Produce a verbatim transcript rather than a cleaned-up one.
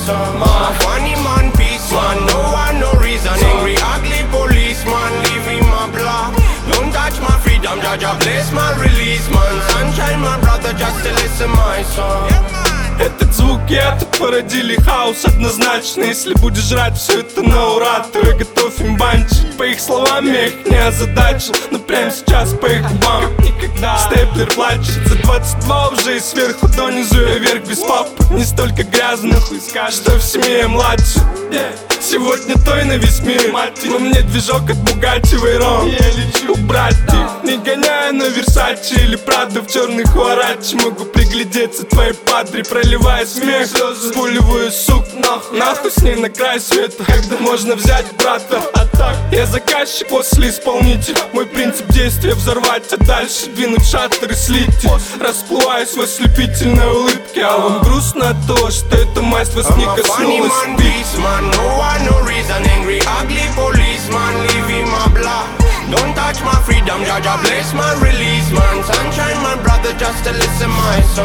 son. uh, Funny man, peace man, no one, no reason. Angry, ugly policeman, leaving my block. Don't touch my freedom, Jaja bless my release, man. Sunshine, my brother, just to listen my song. Этот звук и этот породили хаос однозначно. Если будешь жрать все это на ура, то я готов им банчить. По их словам я их не озадачил, но прямо сейчас по их губам как никогда степлер плачет. За двадцать два уже и сверху донизу я вверх без папы. Не столько грязно, хуй скажет, что в семье я младше. Сегодня той на весь мир. Во мне движок от Бугатти Вейрон. Я лечу у братьев, не гоняя на Версачи или Прадо в черных Хуарачи. Могу приглядеться твоей падре, проливая смех. Спуливаю сук нахуй, нахуй с ней на край света. Когда можно взять брата, а так я заказчик, после исполнитель. Мой принцип действия взорвать, а дальше двинуть шаттер и слить. Расплываюсь в ослепительной улыбке. А вам грустно от того, что эта масть вас не коснулась. No reason, angry, ugly policeman, leaving my block. Don't touch my freedom, Jaja bless my release, man. Sunshine, my brother, just to listen my song.